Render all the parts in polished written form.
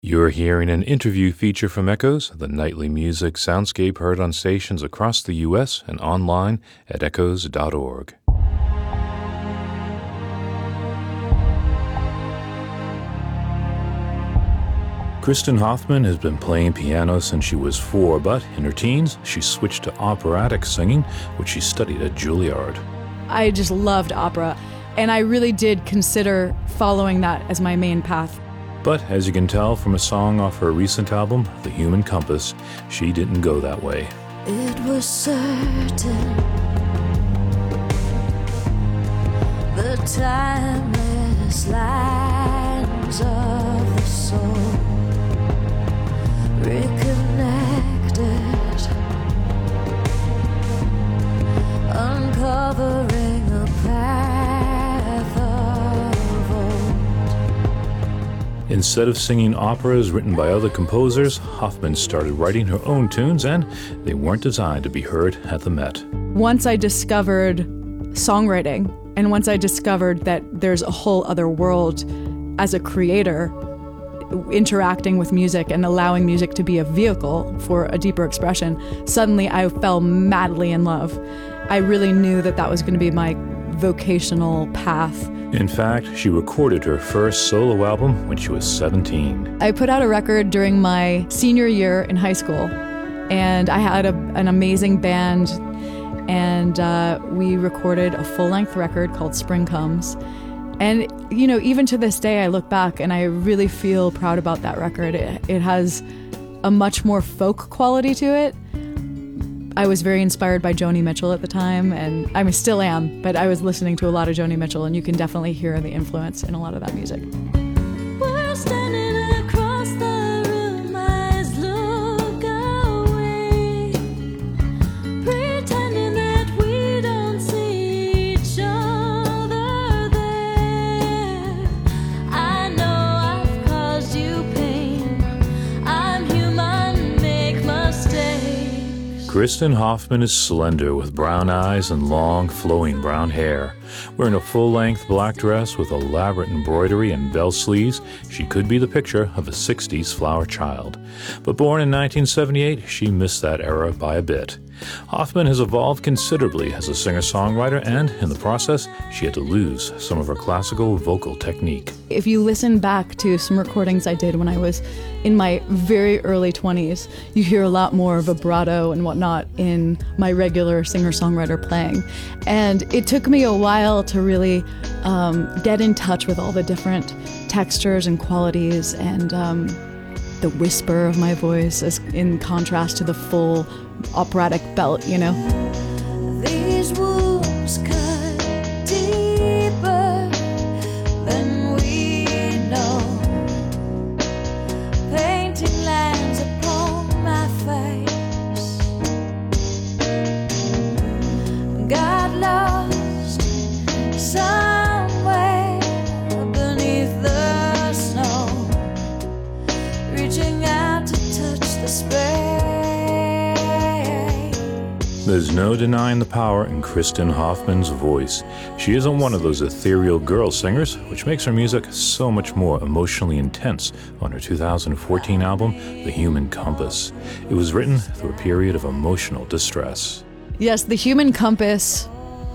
You're hearing an interview feature from Echoes, the nightly music soundscape heard on stations across the U.S. and online at echoes.org. Kristin Hoffman has been playing piano since she was 4, but in her teens, she switched to operatic singing, which she studied at Juilliard. I just loved opera, and I really did consider following that as my main path. But as you can tell from a song off her recent album, The Human Compass, she didn't go that way. It was certain the timeless lines of the soul reconnected, uncovering a path of old. Instead of singing operas written by other composers, Hoffman started writing her own tunes, and they weren't designed to be heard at the Met. Once I discovered songwriting, and once I discovered that there's a whole other world as a creator, interacting with music and allowing music to be a vehicle for a deeper expression, suddenly I fell madly in love. I really knew that that was going to be my vocational path. In fact, she recorded her first solo album when she was 17. I put out a record during my senior year in high school, and I had an amazing band, and we recorded a full-length record called Spring Comes. And, you know, even to this day, I look back and I really feel proud about that record. It has a much more folk quality to it. I was very inspired by Joni Mitchell at the time, and I still am, but I was listening to a lot of Joni Mitchell, and you can definitely hear the influence in a lot of that music. We're standing across the room, eyes look away, pretending that we don't see each other there. I know I've caused you pain. I'm human, make mistakes. Kristin Hoffman is slender with brown eyes and long, flowing brown hair. Wearing a full-length black dress with elaborate embroidery and bell sleeves, she could be the picture of a 60s flower child. But born in 1978, she missed that era by a bit. Hoffman has evolved considerably as a singer-songwriter, and in the process, she had to lose some of her classical vocal technique. If you listen back to some recordings I did when I was in my very early 20s, you hear a lot more vibrato and whatnot in my regular singer-songwriter playing. And it took me a while to really get in touch with all the different textures and qualities and the whisper of my voice as in contrast to the full operatic belt, you know. These wounds cut deeper than we know, painting lines upon my face. Got lost somewhere beneath the snow, reaching out to touch the space. There's no denying the power in Kristin Hoffman's voice. She isn't one of those ethereal girl singers, which makes her music so much more emotionally intense on her 2014 album, The Human Compass. It was written through a period of emotional distress. Yes, The Human Compass,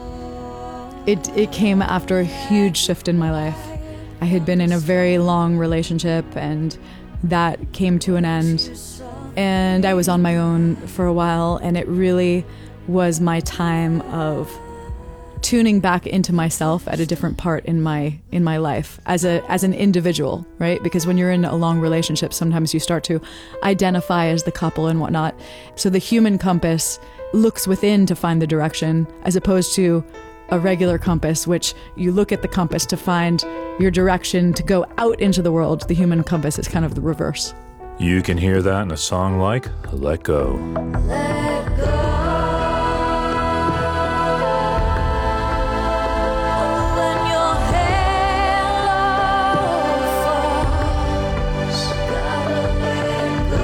it came after a huge shift in my life. I had been in a very long relationship, and that came to an end. And I was on my own for a while, and it really was my time of tuning back into myself at a different part in my life as an individual, right? Because when you're in a long relationship, sometimes you start to identify as the couple and whatnot. So the Human Compass looks within to find the direction, as opposed to a regular compass, which you look at the compass to find your direction to go out into the world. The Human Compass is kind of the reverse. You can hear that in a song like Let Go. Let go. When your halo falls, gotta let go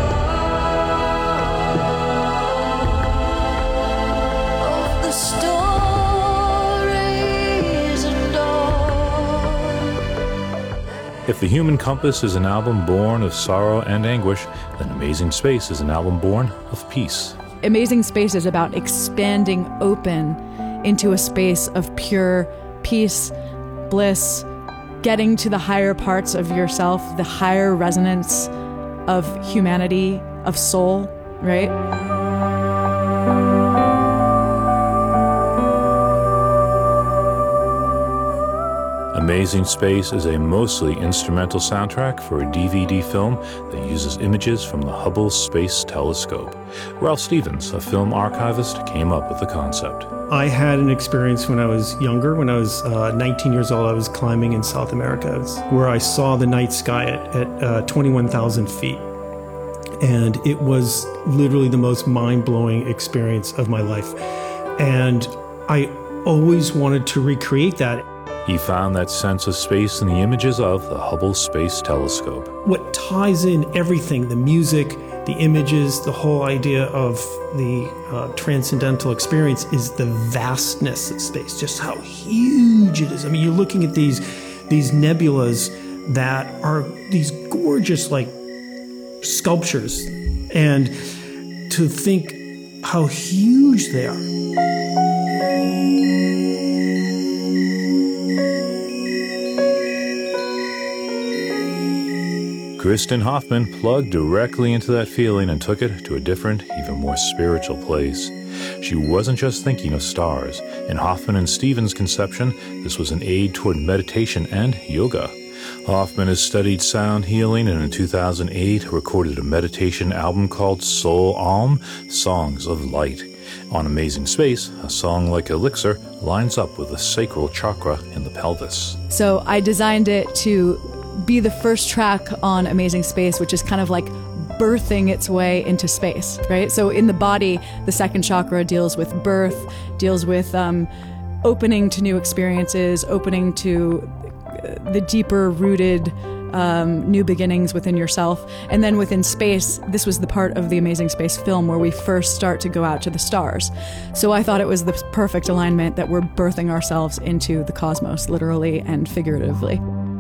of the stories and all. If The Human Compass is an album born of sorrow and anguish, then Amazing Space is an album born of peace. Amazing Space is about expanding open into a space of pure peace, bliss, getting to the higher parts of yourself, the higher resonance of humanity, of soul, right? Amazing Space is a mostly instrumental soundtrack for a DVD film that uses images from the Hubble Space Telescope. Ralph Stevens, a film archivist, came up with the concept. I had an experience when I was younger. When I was 19 years old, I was climbing in South America, where I saw the night sky at 21,000 feet. And it was literally the most mind-blowing experience of my life. And I always wanted to recreate that. He found that sense of space in the images of the Hubble Space Telescope. What ties in everything, the music, the images, the whole idea of the transcendental experience, is the vastness of space, just how huge it is. I mean, you're looking at these nebulas that are these gorgeous, like, sculptures, and to think how huge they are. Kristen Hoffman plugged directly into that feeling and took it to a different, even more spiritual place. She wasn't just thinking of stars. In Hoffman and Stevens' conception, this was an aid toward meditation and yoga. Hoffman has studied sound healing and in 2008 recorded a meditation album called Soul Alm, Songs of Light. On Amazing Space, a song like Elixir lines up with the sacral chakra in the pelvis. So I designed it to be the first track on Amazing Space, which is kind of like birthing its way into space, right? So in the body, the second chakra deals with birth, deals with opening to new experiences, opening to the deeper rooted new beginnings within yourself. And then within space, this was the part of the Amazing Space film where we first start to go out to the stars. So I thought it was the perfect alignment that we're birthing ourselves into the cosmos, literally and figuratively.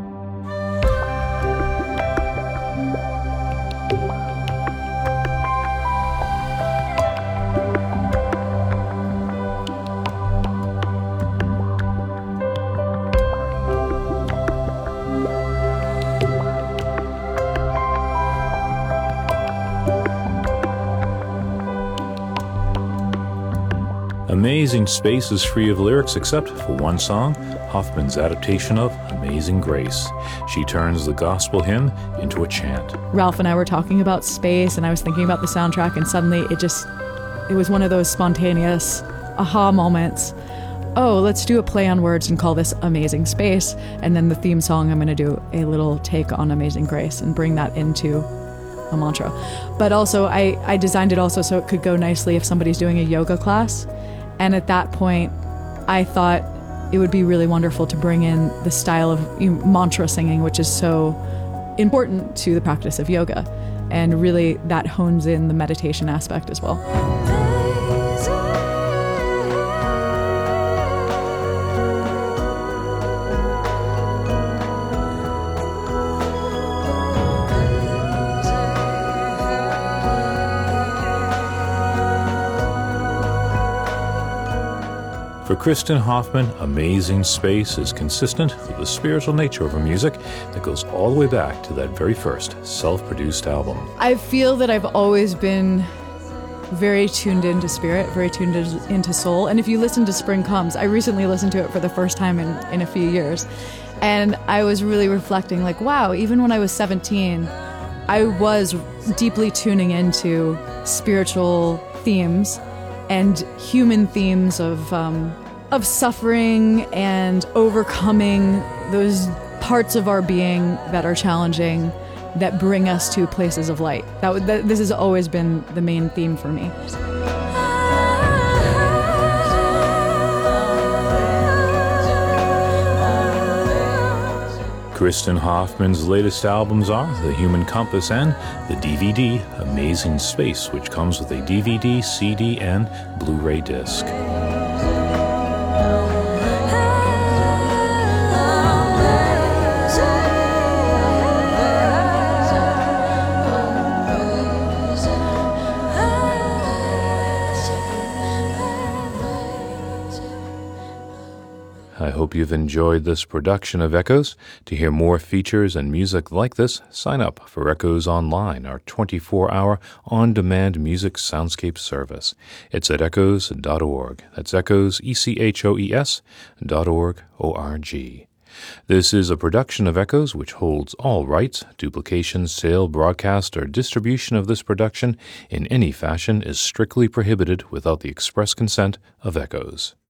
Amazing Space is free of lyrics except for one song, Hoffman's adaptation of Amazing Grace. She turns the gospel hymn into a chant. Ralph and I were talking about space, and I was thinking about the soundtrack, and suddenly it was one of those spontaneous aha moments. Oh, let's do a play on words and call this Amazing Space. And then the theme song, I'm going to do a little take on Amazing Grace and bring that into a mantra. But also, I designed it also so it could go nicely if somebody's doing a yoga class. And at that point, I thought it would be really wonderful to bring in the style of mantra singing, which is so important to the practice of yoga. And really, that hones in the meditation aspect as well. For Kristen Hoffman, Amazing Space is consistent with the spiritual nature of her music that goes all the way back to that very first self-produced album. I feel that I've always been very tuned into spirit, very tuned into soul. And if you listen to Spring Comes, I recently listened to it for the first time in a few years. And I was really reflecting like, wow, even when I was 17, I was deeply tuning into spiritual themes and human themes of suffering and overcoming those parts of our being that are challenging, that bring us to places of light. This has always been the main theme for me. Kristen Hoffman's latest albums are The Human Compass and the DVD Amazing Space, which comes with a DVD, CD, and Blu-ray disc. I hope you've enjoyed this production of Echoes. To hear more features and music like this, sign up for Echoes Online, our 24-hour on-demand music soundscape service. It's at echoes.org. That's Echoes, ECHOES.org, O-R-G. This is a production of Echoes which holds all rights. Duplication, sale, broadcast, or distribution of this production in any fashion is strictly prohibited without the express consent of Echoes.